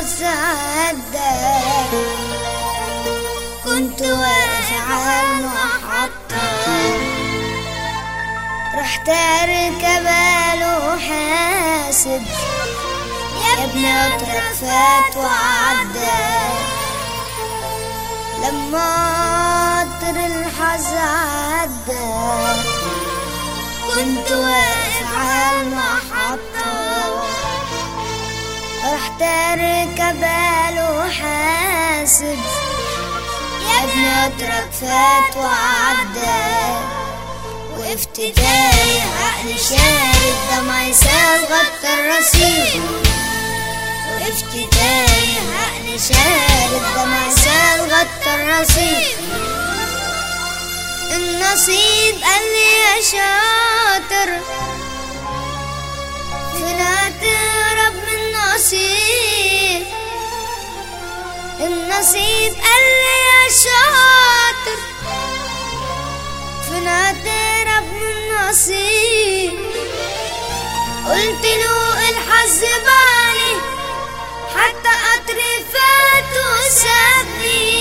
الحظ عدى كنت واقف على المحطة، رحت اركب وحاسب يا ابني قطرك فات وعدى. لما قطر الحظ عدى كنت واقف على المحطة، رحت اركب وحاسب يا ابني قطرك فات وعدى. وقفت تايه عقلي شارد دمعي سال غطى الرصيف، وقفت تايه عقلي شارد دمعي سال غطى الرصيف. النصيب قال لي يا شاطر فلا تهرب من نصيب. النصيب قال لي يا شاطر فلا تهرب من نصيب. قلت له الحظ بالي حتى قطري فات وسابني.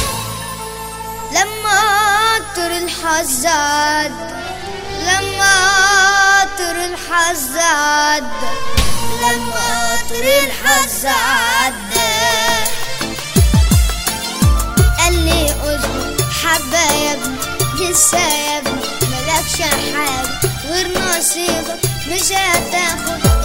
لما قطر الحظ عدى، لما قطر الحظ عدى، لما قطر الحظ عدى. قال لي اصبر حبة يا ابني لسه يا ابني ملكش حاجة غير نصيبك مش هتاخد